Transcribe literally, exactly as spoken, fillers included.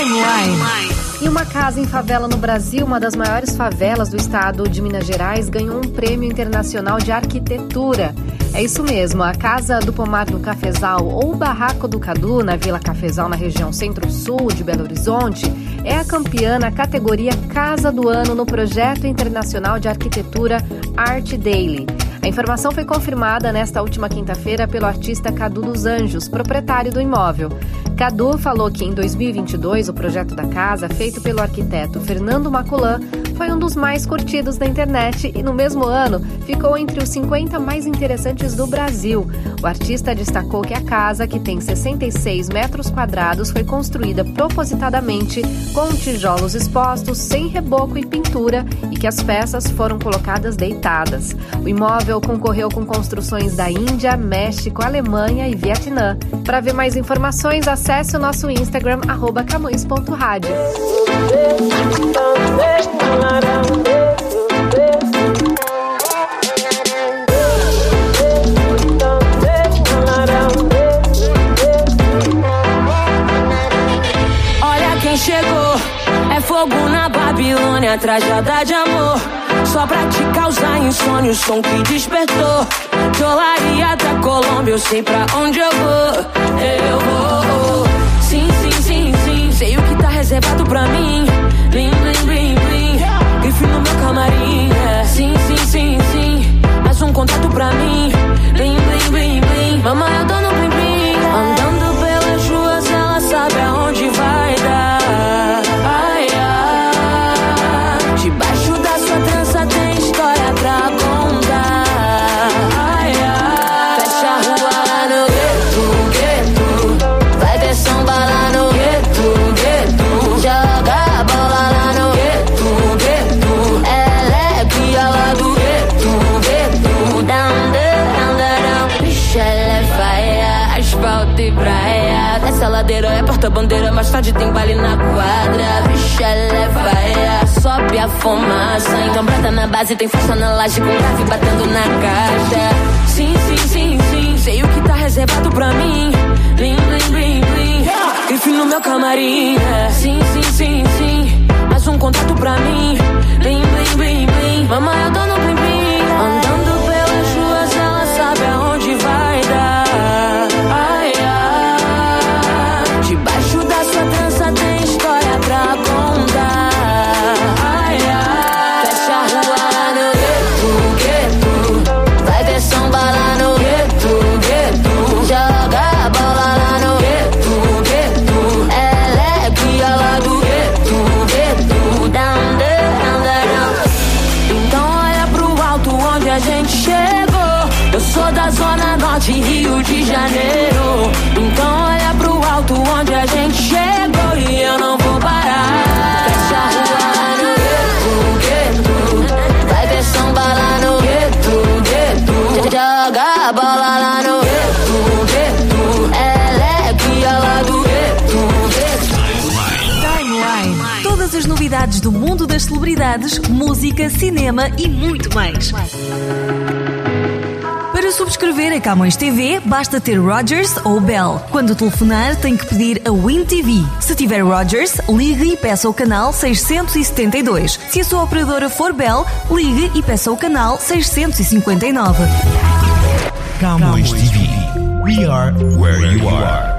Timeline. E uma casa em favela no Brasil, uma das maiores favelas do estado de Minas Gerais, ganhou um prêmio internacional de arquitetura. É isso mesmo, a Casa do Pomar do Cafezal, ou Barraco do Cadu, na Vila Cafezal, na região centro-sul de Belo Horizonte, é a campeã na categoria Casa do Ano no Projeto Internacional de Arquitetura Art Daily. A informação foi confirmada nesta última quinta-feira pelo artista Cadu dos Anjos, proprietário do imóvel. Cadu falou que em dois mil e vinte e dois o projeto da casa, feito pelo arquiteto Fernando Maculan, foi um dos mais curtidos da internet e no mesmo ano ficou entre os cinquenta mais interessantes do Brasil. O artista destacou que a casa, que tem sessenta e seis metros quadrados, foi construída propositadamente com tijolos expostos, sem reboco e pintura, e que as peças foram colocadas deitadas. O imóvel concorreu com construções da Índia, México, Alemanha e Vietnã. Para ver mais informações, acesse o nosso Instagram, arroba camões ponto rádio. Olha quem chegou, é fogo na Babilônia, tragédia de amor, só pra te causar insônia, o som que despertou. De Olaria da Colômbia, eu sei pra onde eu vou, eu vou. Sim, sim, sim, sim, sei o que tá reservado pra mim. Blim, blim, blim, blim, grife no meu camarim, é. Sim, sim, sim, sim, mais um contato pra mim. Blim, blim, blim, blim, mamãe eu dou no blim, blim. Andando pelas ruas, ela sabe aonde vai dar. Ai, ai, debaixo da sua trança tem história pra contar. Ai, ai, fecha a rua lá no gueto, gueto, vai ter samba lá no gueto, gueto, joga a bola lá no gueto, gueto, ela é cria lá do gueto, gueto, down, down, down, bicha, ela é faia, asfalto e praia, dessa ladeira é porta-bandeira, mais tarde tem baile na quadra, bicha, ela é faia, sobe a fumaça, então brota na base, tem força na laje, com grave batendo na caixa. Sim, sim, sim, sim, sei o que tá reservado pra mim. Blim, blim, blim, blim, grife no meu camarim, é. Sim, sim, sim, sim, mais um contato pra mim. Blim, blim, blim, blim, mamãe eu dou no blim, blim. Andando pelas ruas, ela sabe aonde vai dar. Ai, ai, debaixo da sua trança tem história pra contar. Ai, ai, fecha a rua lá no gueto, gueto, vai ter samba lá no gueto, gueto, joga a bola lá no gueto, gueto, ela é cria lá do gueto, gueto, down, down, down. Então olha pro alto onde a gente chegou. Eu sou da Zona Norte, Rio de Janeiro. Então olha pro alto onde a gente chegou e eu não vou parar. Fecha a rua lá no gueto, gueto, vai ter samba lá no gueto, gueto, joga a bola lá no gueto, gueto, ela é cria lá do gueto, gueto. Timeline. Todas as novidades do mundo das celebridades, música, cinema e muito mais. Para subscrever a Camões T V, basta ter Rogers ou Bell. Quando telefonar, tem que pedir a Win T V. Se tiver Rogers, ligue e peça o canal seiscentos e setenta e dois. Se a sua operadora for Bell, ligue e peça o canal seiscentos e cinquenta e nove. Camões T V. We are where you are.